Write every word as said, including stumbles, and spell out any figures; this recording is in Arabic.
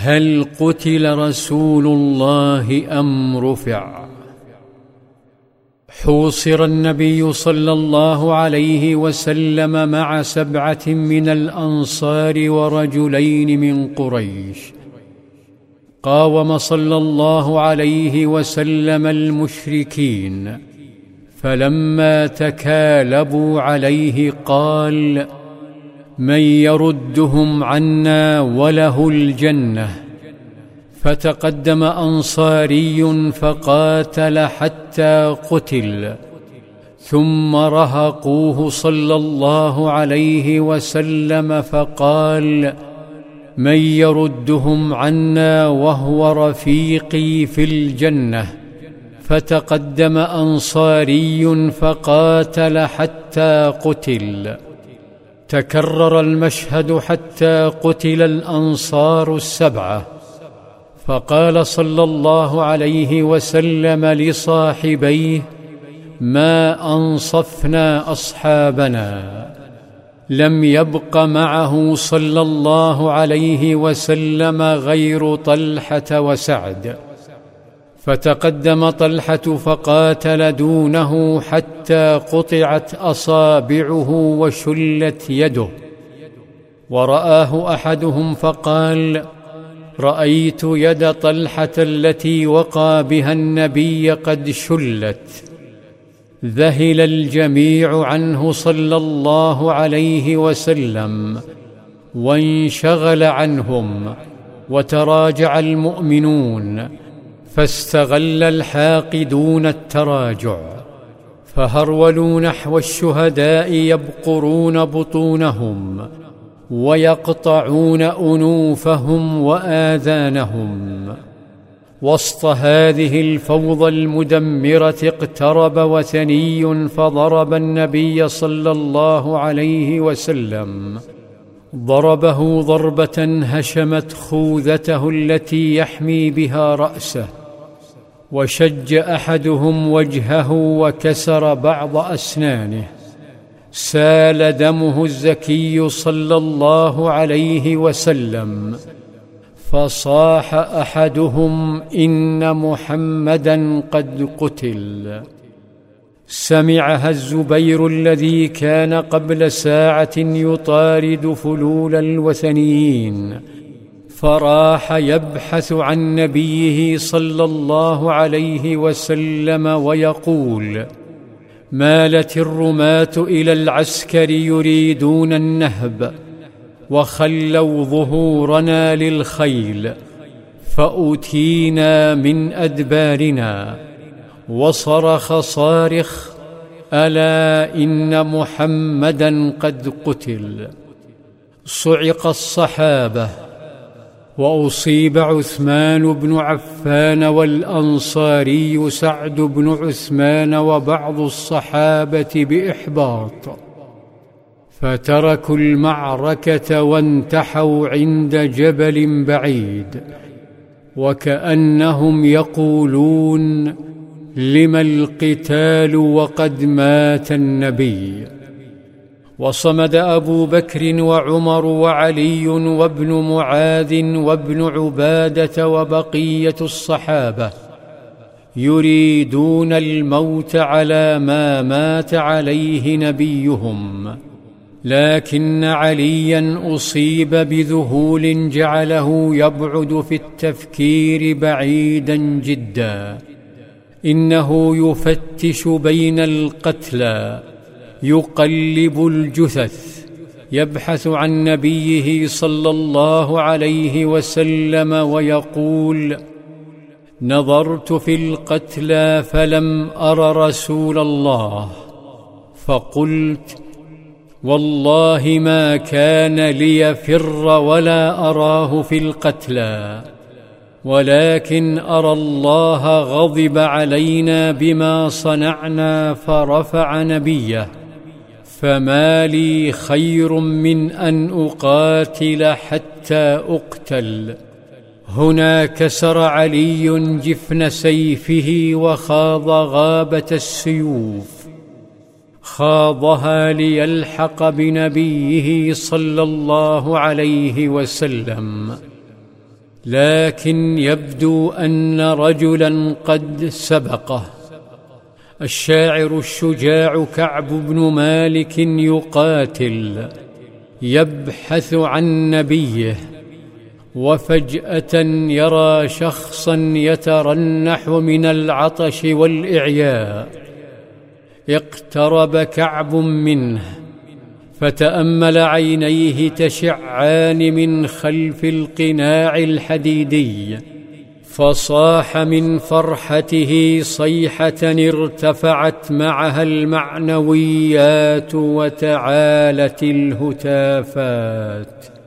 هل قتل رسول الله أم رفع؟ حوصر النبي صلى الله عليه وسلم مع سبعة من الأنصار ورجلين من قريش. قاوم صلى الله عليه وسلم المشركين، فلما تكالبوا عليه قال: من يردهم عنا وله الجنة. فتقدم أنصاري فقاتل حتى قتل، ثم رهقوه صلى الله عليه وسلم فقال: من يردهم عنا وهو رفيقي في الجنة. فتقدم أنصاري فقاتل حتى قتل. تكرر المشهد حتى قتل الأنصار السبعة، فقال صلى الله عليه وسلم لصاحبيه: ما أنصفنا أصحابنا. لم يبق معه صلى الله عليه وسلم غير طلحة وسعد، فتقدم طلحة فقاتل دونه حتى قطعت أصابعه وشلت يده. ورآه أحدهم فقال: رأيت يد طلحة التي وقى بها النبي قد شلت. ذهل الجميع عنه صلى الله عليه وسلم وانشغل عنهم، وتراجع المؤمنون، فاستغل الحاقدون التراجع، فهرولوا نحو الشهداء يبقرون بطونهم ويقطعون أنوفهم وآذانهم. وسط هذه الفوضى المدمرة اقترب وثني فضرب النبي صلى الله عليه وسلم. ضربه ضربة هشمت خوذته التي يحمي بها رأسه، وشج أحدهم وجهه وكسر بعض أسنانه. سال دمه الزكي صلى الله عليه وسلم، فصاح أحدهم: إن محمدًا قد قتل. سمعها الزبير الذي كان قبل ساعة يطارد فلول الوثنيين، فراح يبحث عن نبيه صلى الله عليه وسلم ويقول: مالت الرماة إلى العسكر يريدون النهب، وخلوا ظهورنا للخيل، فأتينا من أدبارنا. وصرخ صارخ: ألا إن محمدًا قد قتل. صعق الصحابة، وأصيب عثمان بن عفان والأنصاري سعد بن عثمان وبعض الصحابة بإحباط، فتركوا المعركة وانتحوا عند جبل بعيد، وكأنهم يقولون: لم القتال وقد مات النبي. وصمد أبو بكر وعمر وعلي وابن معاذ وابن عبادة وبقية الصحابة يريدون الموت على ما مات عليه نبيهم، لكن عليا أصيب بذهول جعله يبعد في التفكير بعيدا جدا. إنه يفتش بين القتلى، يقلب الجثث، يبحث عن نبيه صلى الله عليه وسلم ويقول: نظرت في القتلى فلم أر رسول الله، فقلت: والله ما كان ليفر ولا أراه في القتلى، ولكن أرى الله غضب علينا بما صنعنا فرفع نبيه، فما لي خير من أن أقاتل حتى أقتل. هنا كسر علي جفن سيفه وخاض غابة السيوف، خاضها ليلحق بنبيه صلى الله عليه وسلم، لكن يبدو أن رجلا قد سبقه. الشاعر الشجاع كعب بن مالك يقاتل، يبحث عن نبيه، وفجأة يرى شخصا يترنح من العطش والإعياء. اقترب كعب منه فتأمل عينيه تشعان من خلف القناع الحديدي، فصاح من فرحته صيحة ارتفعت معها المعنويات وتعالت الهتافات.